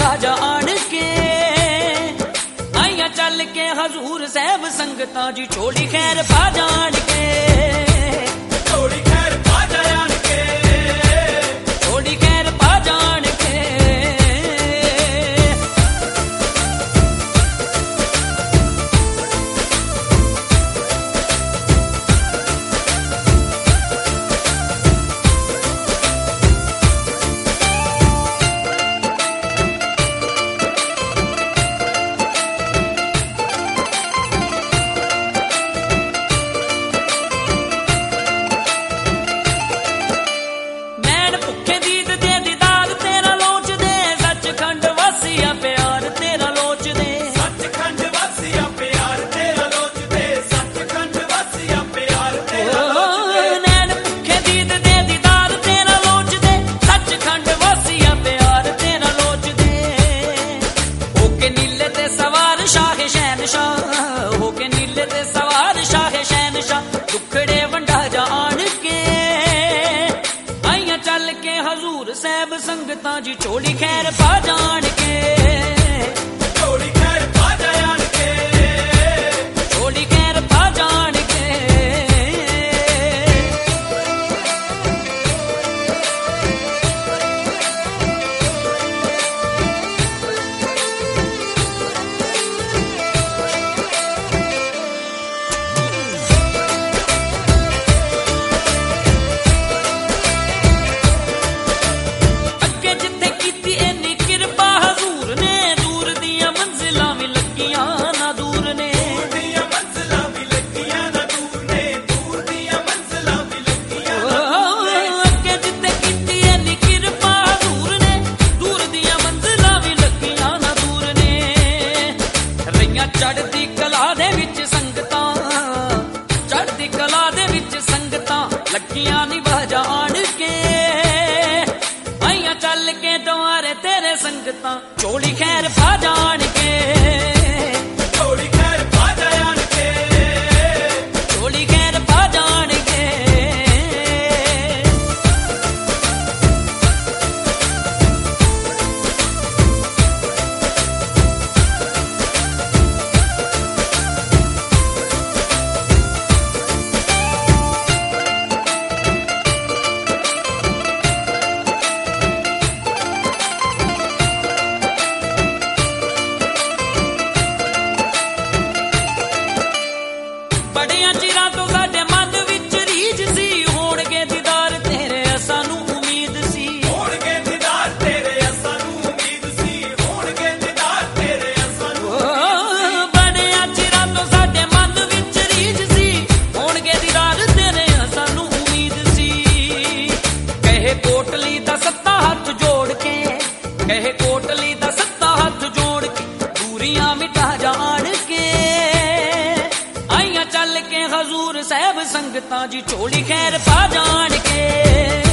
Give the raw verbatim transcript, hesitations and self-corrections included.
पा जान के आइया चल के हजूर साहब संगतां जी छोड़ी खैर पा जान के छोड़ी खैर पा जान के छोड़ी खैर पा जान के हजूर साहब संगतां जी छोड़ी खैर पा जान के छोड़ी खैर पा जान के छोड़ी खैर पा जान के चढ़दी कला दे विच संगतां चढ़दी कला दे विच संगतां लगियां निभा जान के आइया चल के द्वारे तेरे संगतां छोड़ी खैर पा जान के छोड़ी खैर पा जान के छोड़ी खैर पा जान के बड़ियां चिरां तो साडे मन विच रीझ सी होणगे दीदार तेरे सानू उम्मीद सी होणगे दीदार तेरे सानू उम्मीद सी होणगे दीदार तेरे सानू बड़ियां चिरां तो साडे मन विच रीझ सी होणगे दीदार तेरे सानू उम्मीद सी कहे कोटली दा सत्ता हथ जोड़ के कहे कोटली दा सत्ता हथ जोड़ के दूरियां मिटा जान के चल के हजूर साहब संगतां जी छोड़ी खैर पा जान के